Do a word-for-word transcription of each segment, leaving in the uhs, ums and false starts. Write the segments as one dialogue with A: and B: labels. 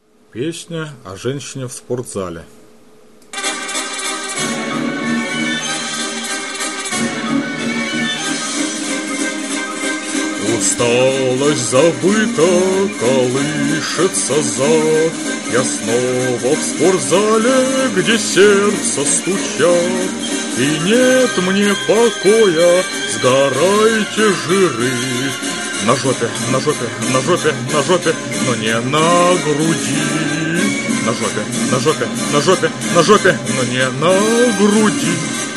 A: Песня о женщине в спортзале. Усталость забыта, колышется зад. Я снова в спортзале, где сердце стучат. И нет мне покоя, сгорайте жиры. На жопе, на жопе, на жопе, на жопе, но не на груди. На жопе, на жопе, на жопе, на жопе, но не на груди.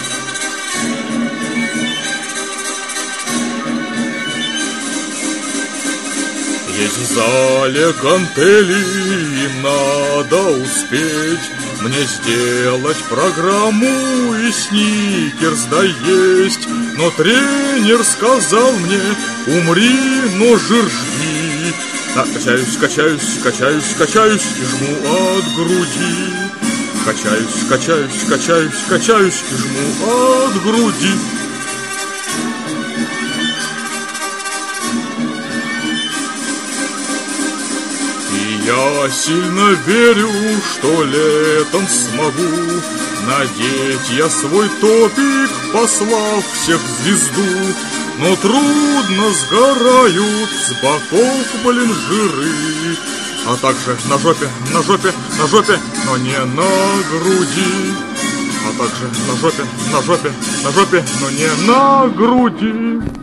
A: Есть в зале гантели, им надо успеть мне сделать программу и сникерс доесть. Но тренер сказал мне: умри, но жир жги. А, качаюсь, качаюсь, качаюсь, качаюсь и жму от груди. Качаюсь, качаюсь, качаюсь, качаюсь и жму от груди. Я сильно верю, что летом смогу надеть я свой топик, послав всех в звезду. Но трудно сгорают с боков, блин, жиры. А также на жопе, на жопе, на жопе, но не на груди. А также на жопе, на жопе, на жопе, но не на груди.